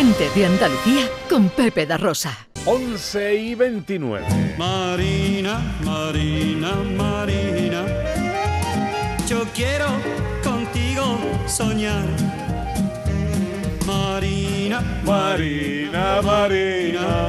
Gente de Andalucía con Pepe da Rosa. 11:29. Marina, Marina, Marina, yo quiero contigo soñar. Marina, Marina, Marina,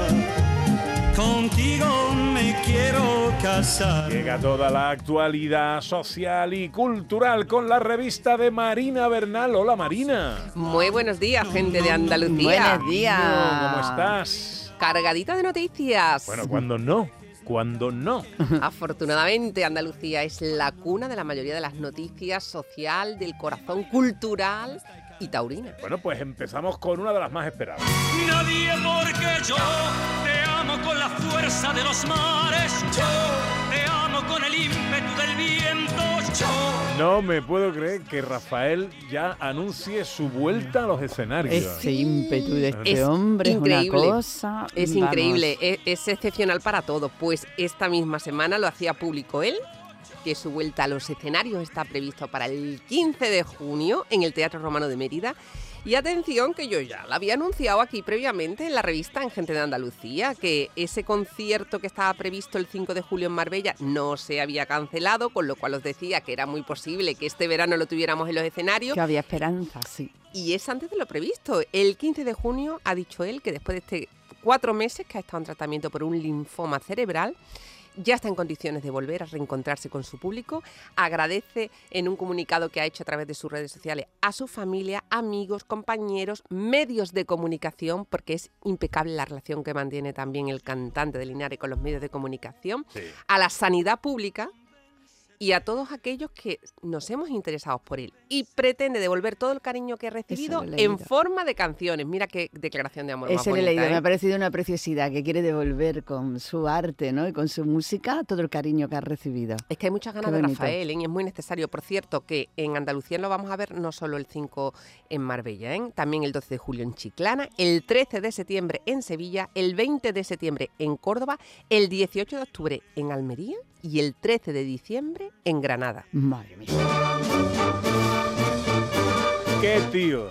contigo me quiero casar. llega toda la actualidad social y cultural con la revista de Marina Bernal. Hola, Marina. Muy buenos días, gente de Andalucía. Buenos días. ¿Cómo estás? Cargadita de noticias. Bueno, ¿cuándo no? ¿Cuándo no? Afortunadamente, Andalucía es la cuna de la mayoría de las noticias social, del corazón cultural y taurina. Bueno, pues empezamos con una de las más esperadas. Nadie porque yo te amo con la fuerza de los mares. Yo te amo con el ímpetu del viento. Yo. No me puedo creer que Rafael ya anuncie su vuelta a los escenarios. Ese ímpetu de este Es hombre increíble. es una cosa. Es vamos. increíble, es excepcional para todo. Pues esta misma semana lo hacía público él, que su vuelta a los escenarios está previsto para el 15 de junio en el Teatro Romano de Mérida. Y atención, que yo ya lo había anunciado aquí previamente en la revista En Gente de Andalucía, que ese concierto que estaba previsto el 5 de julio en Marbella no se había cancelado, con lo cual os decía que era muy posible que este verano lo tuviéramos en los escenarios. Que había esperanza, sí. Y es antes de lo previsto. El 15 de junio ha dicho él que después de 4 meses que ha estado en tratamiento por un linfoma cerebral, ya está en condiciones de volver a reencontrarse con su público. Agradece en un comunicado que ha hecho a través de sus redes sociales a su familia, amigos, compañeros, medios de comunicación, porque es impecable la relación que mantiene también el cantante de Linares con los medios de comunicación, Sí. a la sanidad pública y a todos aquellos que nos hemos interesado por él. Y pretende devolver todo el cariño que ha recibido Eso lo he leído. en forma de canciones. Mira qué declaración de amor más Ese lo he bonita, leído, ¿eh? me ha parecido una preciosidad, que quiere devolver con su arte, ¿no? Y con su música todo el cariño que ha recibido. Es que hay muchas ganas Qué de bonito. Rafael, ¿eh? Y es muy necesario. Por cierto, que en Andalucía lo vamos a ver no solo el 5 en Marbella, ¿eh? También el 12 de julio en Chiclana, el 13 de septiembre en Sevilla, el 20 de septiembre en Córdoba, el 18 de octubre en Almería y el 13 de diciembre en Granada. Madre mía. ¡Qué tío!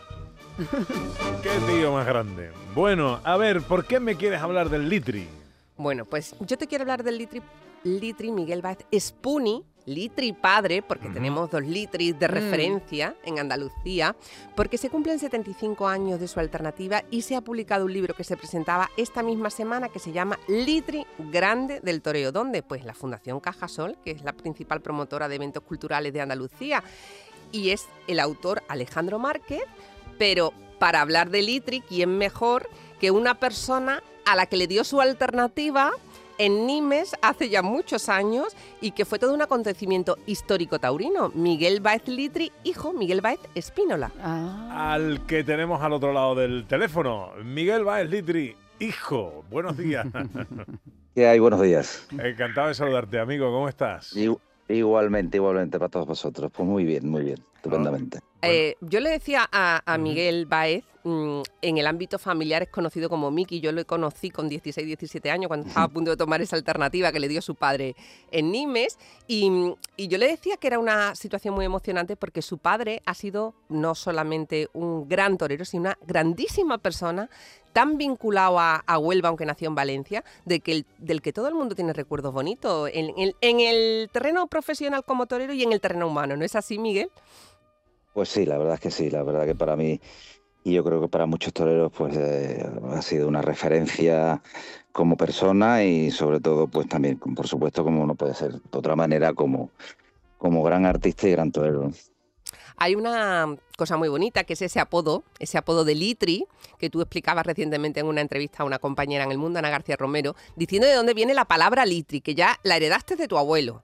¡Qué tío más grande! Bueno, a ver, ¿por qué me quieres hablar del Litri? Bueno, pues yo te quiero hablar del Litri Miguel Báez Spuni, Litri padre, porque tenemos 2 Litris de referencia en Andalucía, porque se cumplen 75 años de su alternativa y se ha publicado un libro que se presentaba esta misma semana que se llama Litri Grande del Toreo. ¿Dónde? Pues la Fundación Cajasol, que es la principal promotora de eventos culturales de Andalucía, y es el autor Alejandro Márquez, pero para hablar de Litri, ¿quién mejor que una persona a la que le dio su alternativa en Nimes hace ya muchos años y que fue todo un acontecimiento histórico taurino? Miguel Báez Litri, hijo Miguel Báez Espínola. Ah, Al que tenemos al otro lado del teléfono, Miguel Báez Litri, hijo. Buenos días. ¿Qué hay? Buenos días. Encantado de saludarte, amigo. ¿Cómo estás? Igualmente para todos vosotros. Pues muy bien, estupendamente. Yo le decía a Miguel Báez, en el ámbito familiar es conocido como Miki. Yo lo conocí con 16, 17 años cuando estaba a punto de tomar esa alternativa que le dio su padre en Nimes. Y yo le decía que era una situación muy emocionante porque su padre ha sido no solamente un gran torero, sino una grandísima persona, tan vinculado a Huelva, aunque nació en Valencia, del que todo el mundo tiene recuerdos bonitos en el terreno profesional como torero y en el terreno humano. ¿No es así, Miguel? Pues sí, la verdad es que sí. La verdad que para mí, y yo creo que para muchos toreros, pues ha sido una referencia como persona y sobre todo, pues también, por supuesto, como no puede ser de otra manera, como gran artista y gran torero. Hay una cosa muy bonita que es ese apodo de Litri, que tú explicabas recientemente en una entrevista a una compañera en El Mundo, Ana García Romero, diciendo de dónde viene la palabra Litri, que ya la heredaste de tu abuelo.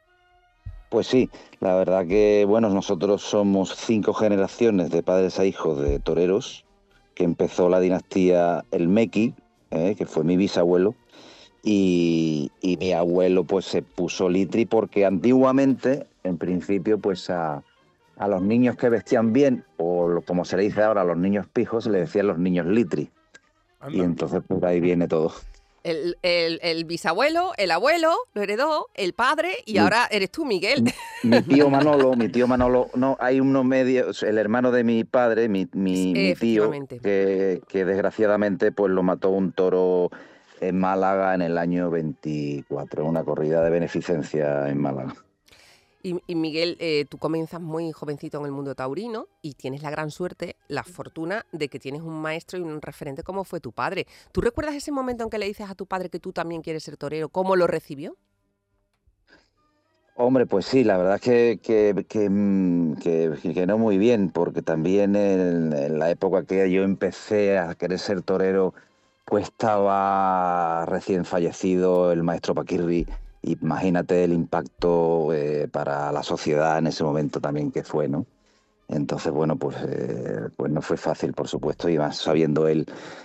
Pues sí, la verdad que, bueno, nosotros somos 5 generaciones de padres a hijos de toreros, que empezó la dinastía El Mequi, que fue mi bisabuelo, y mi abuelo pues se puso Litri porque antiguamente, en principio, pues a los niños que vestían bien, o como se le dice ahora a los niños pijos, se le decían los niños Litri. Anda. Y entonces por ahí viene todo. el bisabuelo, el abuelo, lo heredó, el padre y ahora eres tú, Miguel. Mi tío Manolo, no, hay uno medio, el hermano de mi padre, mi tío, que desgraciadamente pues lo mató un toro en Málaga en el año 24, una corrida de beneficencia en Málaga. Y Miguel, tú comienzas muy jovencito en el mundo taurino y tienes la gran suerte, la fortuna de que tienes un maestro y un referente como fue tu padre. ¿Tú recuerdas ese momento en que le dices a tu padre que tú también quieres ser torero? ¿Cómo lo recibió? Hombre, pues sí, la verdad es que no muy bien, porque también en la época que yo empecé a querer ser torero, pues estaba recién fallecido el maestro Paquirri. Imagínate el impacto para la sociedad en ese momento también que fue, ¿no? Entonces, bueno, pues no fue fácil, por supuesto, y más sabiendo él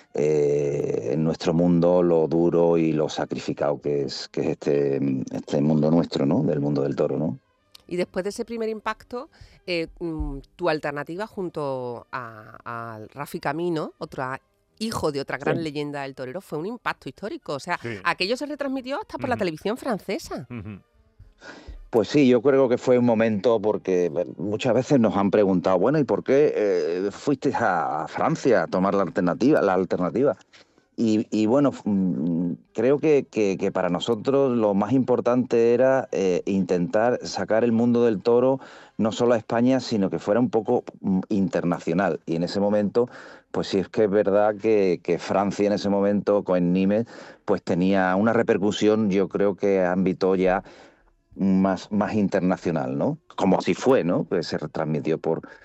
en nuestro mundo lo duro y lo sacrificado que es este mundo nuestro, ¿no? Del mundo del toro, ¿no? Y después de ese primer impacto, tu alternativa junto a Rafi Camino, hijo de otra gran leyenda del torero, fue un impacto histórico. O sea, aquello se retransmitió hasta por la televisión francesa. Pues sí, yo creo que fue un momento porque muchas veces nos han preguntado, bueno, ¿y por qué fuiste a Francia a tomar la alternativa? Y bueno, creo que para nosotros lo más importante era intentar sacar el mundo del toro no solo a España, sino que fuera un poco internacional. Y en ese momento, pues sí es que es verdad que Francia en ese momento con Nimes pues tenía una repercusión, yo creo que a ámbito ya más internacional, ¿no? Como así fue, ¿no? Que se retransmitió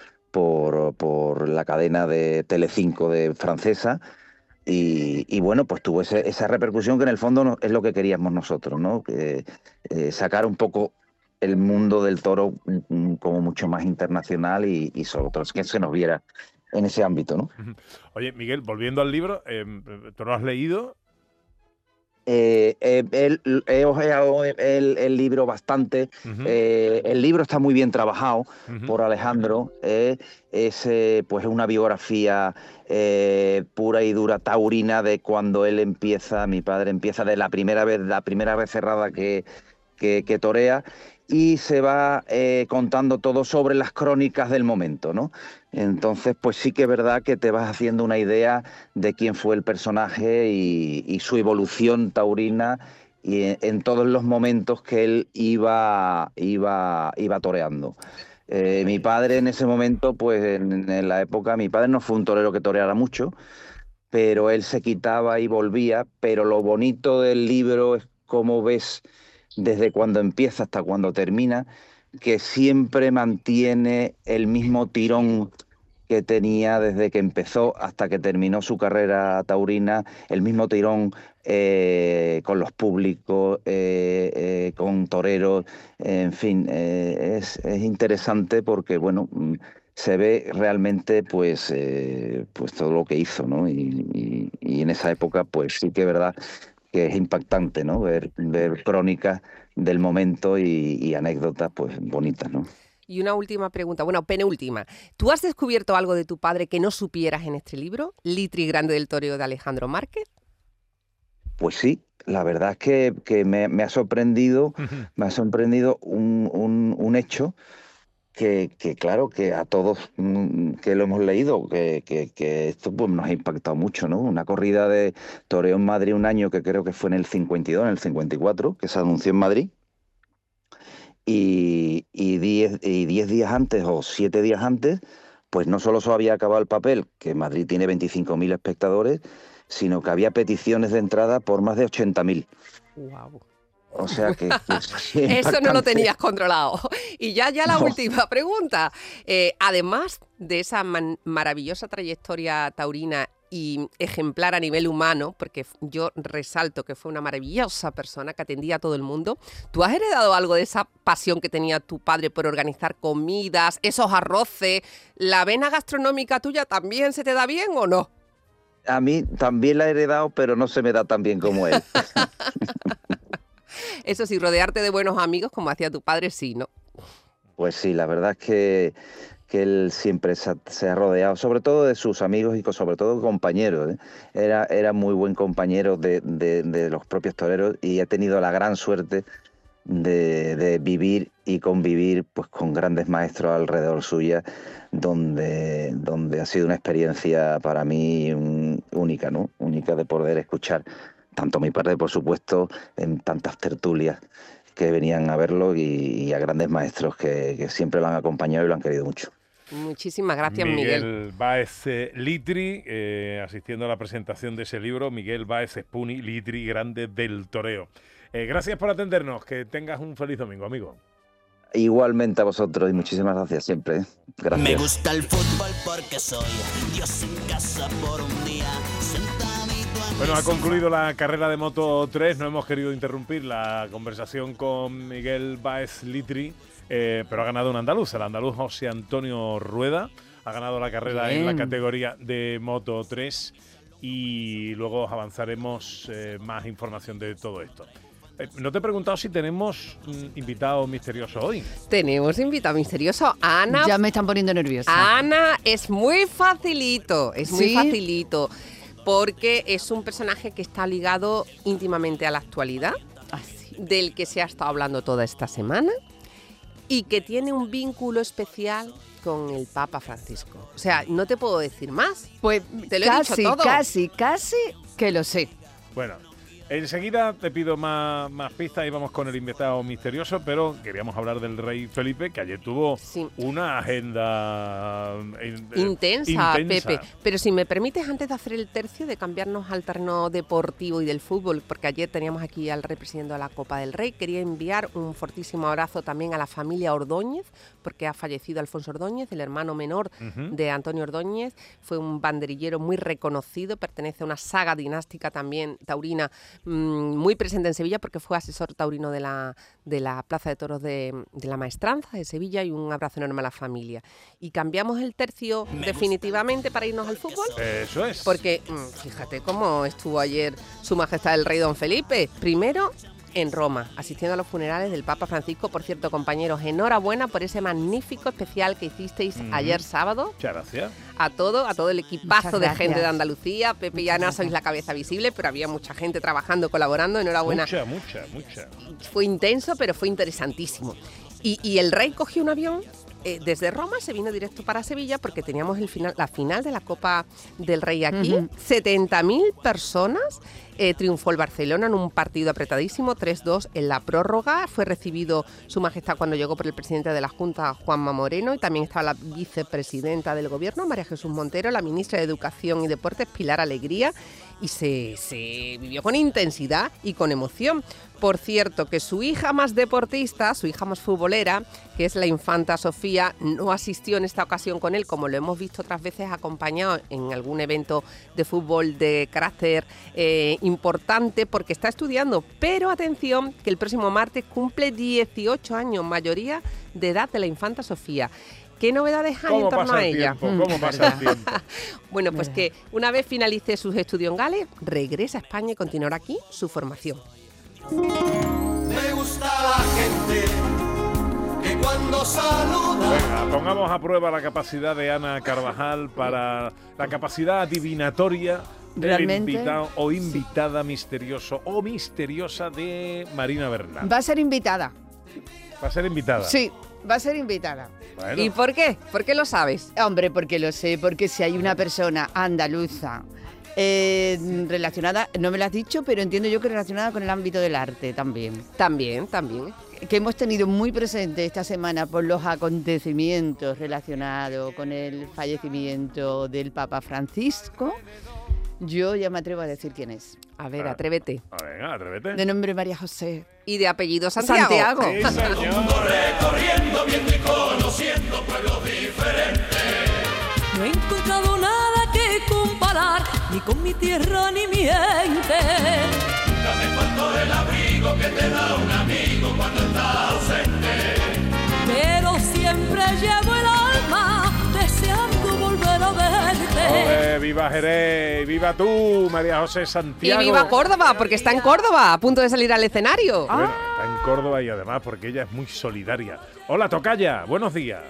por la cadena de Telecinco de francesa. Y bueno, pues tuvo esa repercusión que en el fondo es lo que queríamos nosotros, ¿no? Sacar un poco el mundo del toro como mucho más internacional y sobre todo que se nos viera en ese ámbito, ¿no? Oye, Miguel, volviendo al libro, ¿tú lo has leído? He ojeado el libro bastante. El libro está muy bien trabajado por Alejandro. Es pues una biografía pura y dura taurina de cuando mi padre empieza de la primera vez cerrada que torea, y se va contando todo sobre las crónicas del momento, ¿no? Entonces, pues sí que es verdad que te vas haciendo una idea de quién fue el personaje y su evolución taurina y en todos los momentos que él iba toreando. Mi padre en ese momento, pues en la época, mi padre no fue un torero que toreara mucho, pero él se quitaba y volvía, pero lo bonito del libro es cómo ves desde cuando empieza hasta cuando termina, que siempre mantiene el mismo tirón que tenía desde que empezó hasta que terminó su carrera taurina, el mismo tirón con los públicos, con toreros, en fin, es interesante porque, bueno, se ve realmente pues todo lo que hizo, ¿no? Y en esa época, pues sí que es verdad que es impactante, ¿no? Ver crónicas del momento y anécdotas pues bonitas, ¿no? Y una última pregunta, bueno, penúltima. ¿Tú has descubierto algo de tu padre que no supieras en este libro, Litri Grande del Toreo de Alejandro Márquez? Pues sí, la verdad es que me ha sorprendido, un hecho que claro, que a todos que lo hemos leído, que esto pues nos ha impactado mucho, ¿no? Una corrida de toreo en Madrid un año que creo que fue en el 52, en el 54, que se anunció en Madrid, y 10 días antes o 7 días antes, pues no solo se había acabado el papel, que Madrid tiene 25.000 espectadores, sino que había peticiones de entrada por más de 80.000. Wow. O sea que eso no lo tenías controlado. Y ya la última pregunta. Además de esa maravillosa trayectoria taurina y ejemplar a nivel humano, porque yo resalto que fue una maravillosa persona que atendía a todo el mundo, ¿tú has heredado algo de esa pasión que tenía tu padre por organizar comidas, esos arroces? ¿La vena gastronómica tuya también se te da bien o no? A mí también la he heredado, pero no se me da tan bien como él. Eso sí, rodearte de buenos amigos como hacía tu padre, sí, ¿no? Pues sí, la verdad es que él siempre se ha rodeado, sobre todo de sus amigos y sobre todo compañeros, ¿eh? Era muy buen compañero de los propios toreros y ha tenido la gran suerte de vivir y convivir pues con grandes maestros alrededor suya, donde ha sido una experiencia para mí única, ¿no? Única de poder escuchar tanto a mi padre, por supuesto, en tantas tertulias que venían a verlo y a grandes maestros que siempre lo han acompañado y lo han querido mucho. Muchísimas gracias, Miguel. Miguel Báez Litri, asistiendo a la presentación de ese libro, Miguel Báez Espuni, Litri, grande del toreo. Gracias por atendernos, que tengas un feliz domingo, amigo. Igualmente a vosotros y muchísimas gracias siempre. Gracias. Me gusta el fútbol porque soy Dios en casa por un día. Bueno, ha concluido la carrera de Moto 3, no hemos querido interrumpir la conversación con Miguel Báez Litri, pero ha ganado un andaluz, el andaluz José Antonio Rueda, ha ganado la carrera en la categoría de Moto 3 y luego avanzaremos más información de todo esto. No te he preguntado si tenemos invitado misterioso hoy. Tenemos invitado misterioso, Ana. Ya me están poniendo nerviosa. Ana, es muy facilito, ¿Sí? Porque es un personaje que está ligado íntimamente a la actualidad, del que se ha estado hablando toda esta semana y que tiene un vínculo especial con el Papa Francisco. O sea, no te puedo decir más. Pues te lo he dicho todo. Casi que lo sé. Bueno, enseguida te pido más pistas y vamos con el invitado misterioso, pero queríamos hablar del rey Felipe, que ayer tuvo una agenda intensa, Pepe. Pero si me permites, antes de hacer el tercio, de cambiarnos al terreno deportivo y del fútbol, porque ayer teníamos aquí al rey presidiendo la Copa del Rey, quería enviar un fortísimo abrazo también a la familia Ordóñez, porque ha fallecido Alfonso Ordóñez, el hermano menor de Antonio Ordóñez. Fue un banderillero muy reconocido, pertenece a una saga dinástica también taurina muy presente en Sevilla, porque fue asesor taurino de la Plaza de Toros de la Maestranza de Sevilla, y un abrazo enorme a la familia. Y cambiamos el tercio definitivamente para irnos al fútbol. Eso es. Porque fíjate cómo estuvo ayer Su Majestad el Rey Don Felipe. Primero en Roma, asistiendo a los funerales del Papa Francisco. Por cierto, compañeros, enhorabuena por ese magnífico especial que hicisteis ayer sábado. Muchas gracias. A todo el equipazo de gente de Andalucía. Pepe y Ana sois la cabeza visible, pero había mucha gente trabajando, colaborando. Enhorabuena. Mucha. Fue intenso, pero fue interesantísimo. Y el rey cogió un avión. Desde Roma se vino directo para Sevilla porque teníamos la final de la Copa del Rey aquí. 70.000 personas. Triunfó el Barcelona en un partido apretadísimo, 3-2 en la prórroga. Fue recibido Su Majestad cuando llegó por el presidente de la Junta, Juanma Moreno, y también estaba la vicepresidenta del Gobierno, María Jesús Montero, la ministra de Educación y Deportes, Pilar Alegría, y se vivió con intensidad y con emoción. Por cierto, que su hija más deportista, su hija más futbolera, que es la infanta Sofía, no asistió en esta ocasión con él, como lo hemos visto otras veces, acompañado en algún evento de fútbol de carácter importante, porque está estudiando. Pero atención, que el próximo martes cumple 18 años, mayoría de edad de la infanta Sofía. ¿Qué novedades hay en torno a ella? ¿Cómo pasa el tiempo? Bueno, pues que una vez finalice sus estudios en Gales, regresa a España y continuará aquí su formación. Me gusta la gente que cuando saluda. Venga, pongamos a prueba la capacidad de Ana Carvajal para la capacidad adivinatoria del invitado o invitada misterioso o misteriosa de Marina Bernal. Va a ser invitada. ¿Va a ser invitada? Sí, va a ser invitada. Bueno. ¿Y por qué? ¿Por qué lo sabes? Hombre, porque lo sé, porque si hay una persona andaluza relacionada, no me lo has dicho, pero entiendo yo que relacionada con el ámbito del arte también. También. Que hemos tenido muy presente esta semana por los acontecimientos relacionados con el fallecimiento del Papa Francisco. Yo ya me atrevo a decir quién es. A ver, atrévete. Venga, atrévete. De nombre María José. Y de apellido Santiago. Sí, señor. Recorriendo, viendo y conociendo pueblos diferentes. No he encontrado nada que comparar, ni con mi tierra ni mi gente. Nunca me faltó el abrigo que te da un amigo cuando estás ausente. Pero siempre llevo el alma deseando volver a verte. Ole, viva Jerez, viva tú, María José Santiago. Y viva Córdoba, porque está en Córdoba, a punto de salir al escenario. Bueno, está en Córdoba y además porque ella es muy solidaria. Hola, tocaya, buenos días.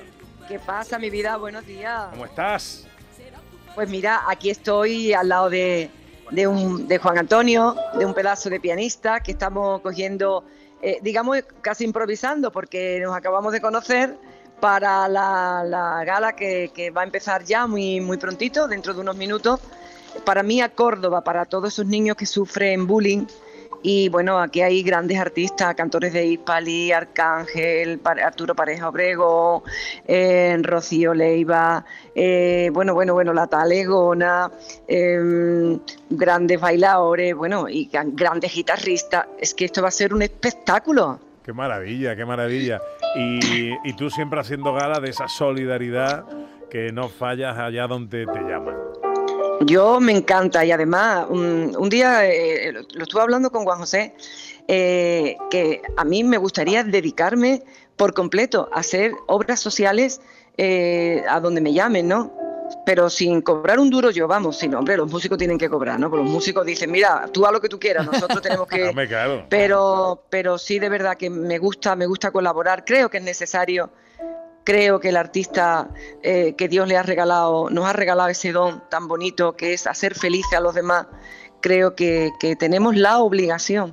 ¿Qué pasa, mi vida? Buenos días. ¿Cómo estás? Pues mira, aquí estoy al lado de Juan Antonio, de un pedazo de pianista que estamos cogiendo, digamos, casi improvisando, porque nos acabamos de conocer para la gala que va a empezar ya muy, muy prontito, dentro de unos minutos, para mí a Córdoba, para todos esos niños que sufren bullying. Y bueno, aquí hay grandes artistas, cantores de Hispali, Arcángel, Arturo Pareja Obrego, Rocío Leiva, bueno, la Talegona, grandes bailadores, bueno, y grandes guitarristas. Es que esto va a ser un espectáculo. Qué maravilla, qué maravilla. Y tú siempre haciendo gala de esa solidaridad que no fallas allá donde te llaman. Yo me encanta, y además un día lo estuve hablando con Juan José, que a mí me gustaría dedicarme por completo a hacer obras sociales a donde me llamen, ¿no? Pero sin cobrar un duro yo, vamos, sí, hombre, los músicos tienen que cobrar, ¿no? Porque los músicos dicen, mira, tú haz lo que tú quieras, nosotros tenemos que... Claro. Pero sí, de verdad que me gusta colaborar, creo que es necesario. Creo que el artista que Dios le ha regalado, nos ha regalado ese don tan bonito que es hacer felices a los demás, creo que tenemos la obligación.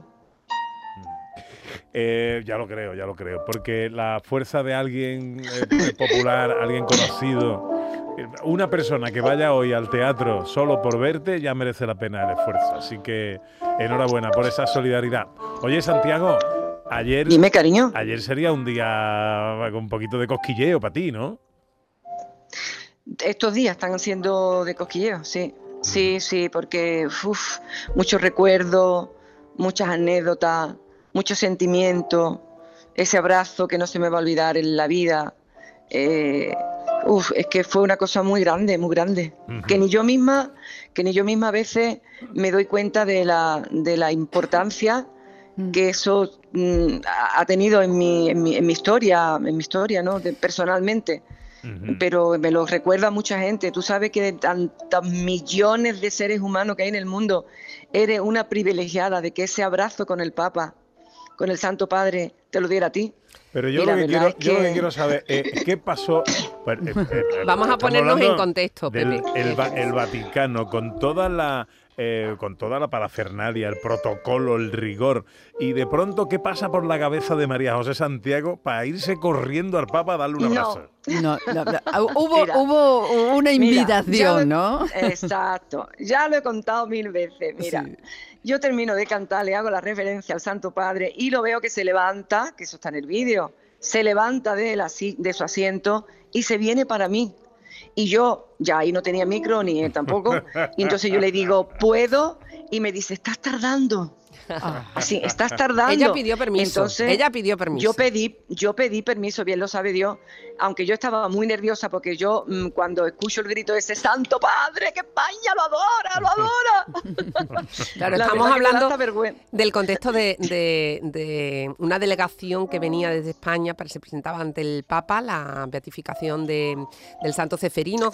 Ya lo creo, porque la fuerza de alguien popular, alguien conocido, una persona que vaya hoy al teatro solo por verte ya merece la pena el esfuerzo. Así que enhorabuena por esa solidaridad. Oye, Santiago, ayer... Dime, cariño. Ayer sería un día con un poquito de cosquilleo para ti, ¿no? Estos días están siendo de cosquilleo, sí. Sí, porque muchos recuerdos, muchas anécdotas, mucho sentimiento, ese abrazo que no se me va a olvidar en la vida. Es que fue una cosa muy grande, muy grande. Uh-huh. Que ni yo misma a veces me doy cuenta de la importancia que eso ha tenido en mi historia, ¿no? Personalmente. Uh-huh. Pero me lo recuerda mucha gente. Tú sabes que de tantos millones de seres humanos que hay en el mundo, eres una privilegiada de que ese abrazo con el Papa, con el Santo Padre, te lo diera a ti. Pero yo lo que quiero saber es qué pasó. Vamos a ponernos en contexto, Pepe. El Vaticano, con toda la parafernalia, el protocolo, el rigor, y de pronto, ¿qué pasa por la cabeza de María José Santiago para irse corriendo al Papa a darle un abrazo? No. Hubo una invitación, ¿no? Exacto. Ya lo he contado 1000 veces. Mira, sí. Yo termino de cantar, le hago la reverencia al Santo Padre y lo veo que se levanta, que eso está en el vídeo, se levanta de su asiento y se viene para mí. Y yo ya ahí no tenía micro ni él tampoco. Y entonces yo le digo, ¿puedo? Y me dice, estás tardando. Así, estás tardando. Ella pidió permiso. Entonces, Yo pedí permiso, bien lo sabe Dios. Aunque yo estaba muy nerviosa porque yo cuando escucho el grito de ese Santo Padre, que España lo adora. Claro, estamos hablando del contexto de una delegación que venía desde España, se presentaba ante el Papa la beatificación del Santo Ceferino,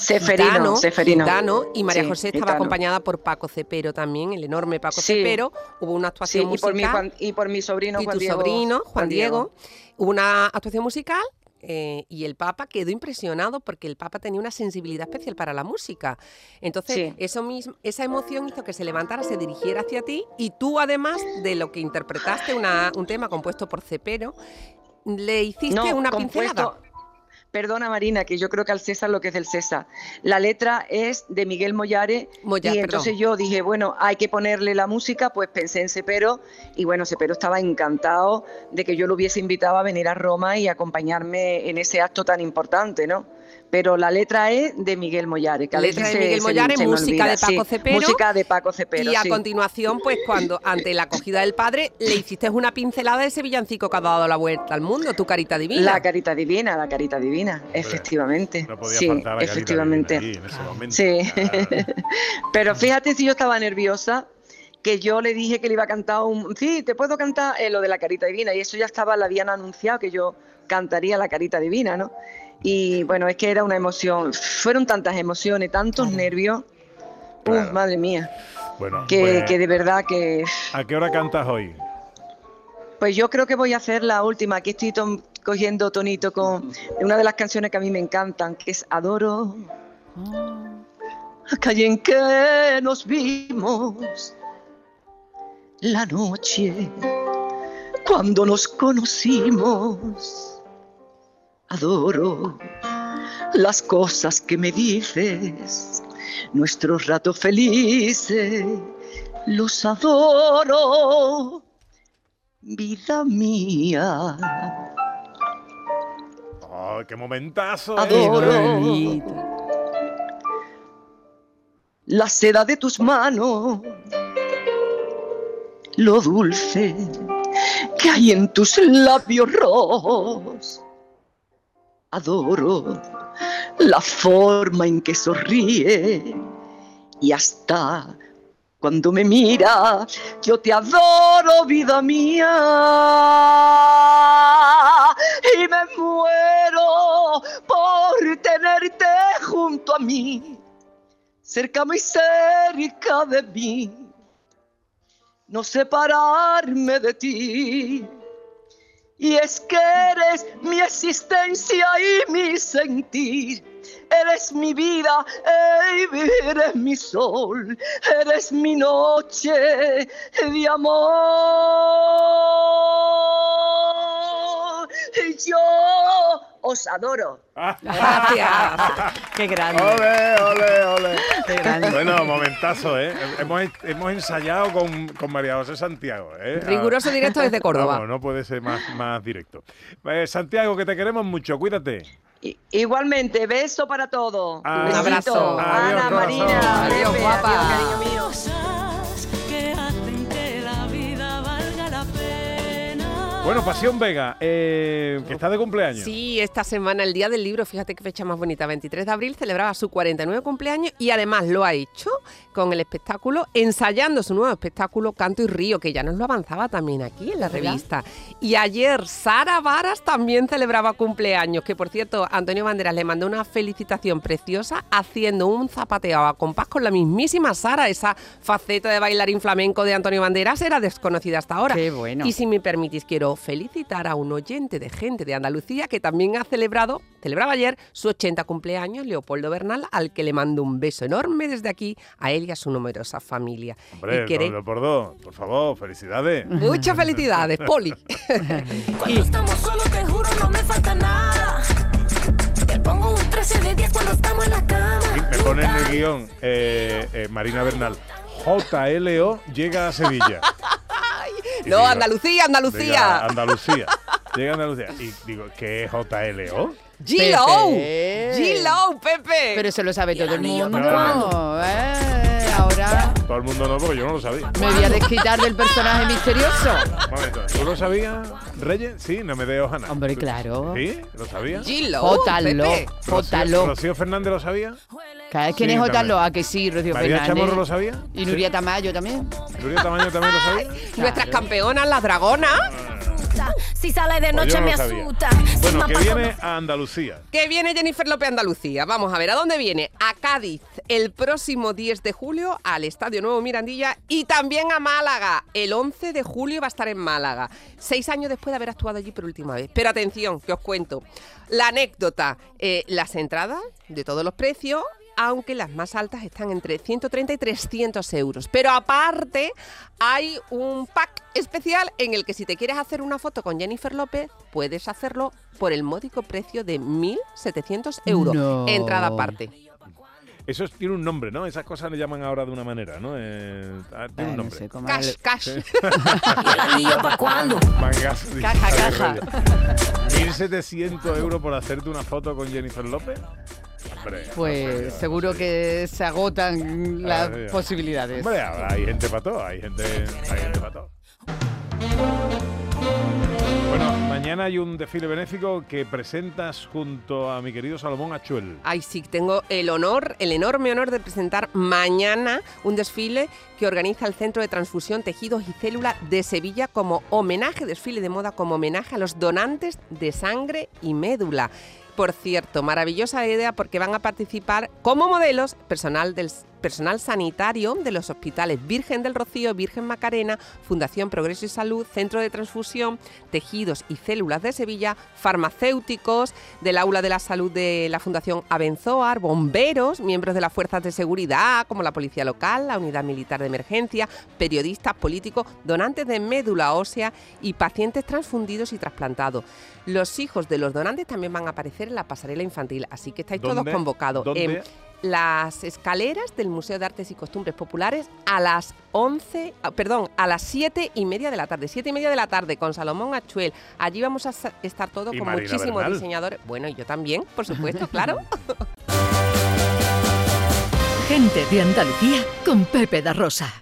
y María José estaba acompañada por Paco Cepero también, el enorme Paco Cepero. Hubo una actuación musical. Y por mi sobrino Juan Diego. Hubo una actuación musical. Y el Papa quedó impresionado porque el Papa tenía una sensibilidad especial para la música. Entonces, esa emoción hizo que se levantara, se dirigiera hacia ti, y tú, además de lo que interpretaste un tema compuesto por Cepero, le hiciste una pincelada. Perdona, Marina, que yo creo que al César lo que es del César. La letra es de Miguel Mollares y entonces yo dije, bueno, hay que ponerle la música, pues pensé en Cepero y bueno, Cepero estaba encantado de que yo lo hubiese invitado a venir a Roma y acompañarme en ese acto tan importante, ¿no? Pero la letra es de Miguel Mollares. La letra de Miguel Mollares, música de Paco Cepero. Música de Paco Cepero, y a continuación, pues cuando ante la acogida del Padre, le hiciste una pincelada de ese villancico que ha dado la vuelta al mundo, Tu Carita Divina. La Carita Divina, efectivamente. No podía faltar la efectivamente. Carita Divina ahí, en ese momento. Sí. Pero fíjate si yo estaba nerviosa, que yo le dije que le iba a cantar sí, te puedo cantar lo de la Carita Divina, y eso ya lo habían anunciado, que yo cantaría la Carita Divina, ¿no? Y bueno, es que era una emoción, fueron tantas emociones, tantos nervios, madre mía, que de verdad que... ¿A qué hora cantas hoy? Pues yo creo que voy a hacer la última, aquí estoy cogiendo tonito con una de las canciones que a mí me encantan, que es Adoro. La calle en que nos vimos, la noche cuando nos conocimos. Adoro las cosas que me dices, nuestros ratos felices, los adoro, vida mía. ¡Oh, qué momentazo! Adoro la seda de tus manos, lo dulce que hay en tus labios rojos. Adoro la forma en que sonríe y hasta cuando me mira, yo te adoro, vida mía. Y me muero por tenerte junto a mí, cerca, muy cerca de mí, no separarme de ti. Y es que eres mi existencia y mi sentir, eres mi vida, eres mi sol, eres mi noche de amor. Y yo os adoro. Gracias. Qué grande. ¡Ole, ole, ole! Qué grande. Bueno, momentazo, ¿eh? Hemos ensayado con María José Santiago, ¿eh? Riguroso directo desde Córdoba. Vamos, no puede ser más directo. Santiago, que te queremos mucho, cuídate. Igualmente, beso para todos. Un Besito. abrazo. Ana, Adiós, Marina, corazón. Pepe, Adiós, guapa. adiós, cariño mío. Cosas que hacen que la vida valga la pena. Bueno, Pasión Vega, que está de cumpleaños. Sí, esta semana, el Día del Libro, fíjate qué fecha más bonita, 23 de abril, celebraba su 49 cumpleaños y además lo ha hecho con el espectáculo, ensayando su nuevo espectáculo Canto y Río, que ya nos lo avanzaba también aquí en la revista. Y ayer Sara Varas también celebraba cumpleaños, que por cierto, Antonio Banderas le mandó una felicitación preciosa haciendo un zapateo a compás con la mismísima Sara. Esa faceta de bailarín flamenco de Antonio Banderas era desconocida hasta ahora. Qué bueno. Y si me permitís, quiero felicitar a un oyente de Gente de Andalucía que también celebraba ayer su 80 cumpleaños, Leopoldo Bernal, al que le mando un beso enorme desde aquí a él y a su numerosa familia. Hombre, Y Leopoldo, por favor, felicidades. muchas felicidades, Poli. Cuando estamos solos, te juro, no me falta nada. Te pongo un 13 de 10 cuando estamos en la cama. Sí, me pone en el guión Marina Bernal. JLO llega a Sevilla. Y No, digo, Andalucía. Llega a Andalucía. Llega a Andalucía. Y digo, ¿qué es JLO? G-Lo, Pepe. G-Lo, Pepe. Pero eso lo sabe todo el anillo mundo. pa' Ahora Todo el mundo no, porque yo no lo sabía. me voy a desquitar del personaje misterioso. Un momento, ¿tú lo sabías, Reyes? Sí, no me dé Ojana. Hombre, claro. ¿Sí? ¿Lo sabía? G-Lo, Jótalo, Pepe. jótalo. ¿Rocío Fernández lo sabía? ¿Quién Sí, es Jótalo? también. ¿A que sí, Rocío ¿María Fernández? Chamorro lo sabía? ¿Y Nuria Tamayo también? ¿Nuria Tamayo también lo sabía? Nuestras campeonas, las dragonas, Si sale de Pues noche yo no me lo sabía. asusta. Bueno, Si que me viene apago, a Andalucía. que viene Jennifer López a Andalucía. Vamos a ver, ¿a dónde viene? A Cádiz, el próximo 10 de julio, al Estadio Nuevo Mirandilla, y también a Málaga. El 11 de julio va a estar en Málaga, 6 años después de haber actuado allí por última vez. Pero atención, que os cuento. La anécdota, las entradas de todos los precios, aunque las más altas están entre 130 y 300 euros. Pero aparte hay un pack especial en el que si te quieres hacer una foto con Jennifer López, puedes hacerlo por el módico precio de 1.700 euros. No. Entrada aparte. Eso tiene un nombre, ¿no? Esas cosas le llaman ahora de una manera, ¿no? Tiene un No nombre. sé cómo Cash, es. cash. ¿y el anillo pa' cuándo? Mangas. Caja. 1.700 euros por hacerte una foto con Jennifer López. Hombre, Pues seguro que se agotan las Dios. posibilidades. Hombre, ahora hay gente para todo, hay gente para todo. Bueno, mañana hay un desfile benéfico que presentas junto a mi querido Salomón Achuel. Ay, sí, tengo el enorme honor de presentar mañana un desfile que organiza el Centro de Transfusión, Tejidos y Células de Sevilla como homenaje, desfile de moda como homenaje a los donantes de sangre y médula. Por cierto, maravillosa idea porque van a participar como modelos personal del personal sanitario de los hospitales Virgen del Rocío, Virgen Macarena, Fundación Progreso y Salud, Centro de Transfusión, Tejidos y Células de Sevilla, farmacéuticos del Aula de la Salud de la Fundación Abenzoar, bomberos, miembros de las fuerzas de seguridad como la Policía Local, la Unidad Militar de Emergencia, periodistas, políticos, donantes de médula ósea y pacientes transfundidos y trasplantados. Los hijos de los donantes también van a aparecer en la pasarela infantil, así que estáis todos convocados. ¿Dónde? Las escaleras del Museo de Artes y Costumbres Populares a las 7:30 de la tarde. 7:30 de la tarde con Salomón Achuel. Allí vamos a estar todos con Marina muchísimos Bernal. diseñadores. Bueno, y yo también, por supuesto, claro. Gente de Andalucía con Pepe da Rosa.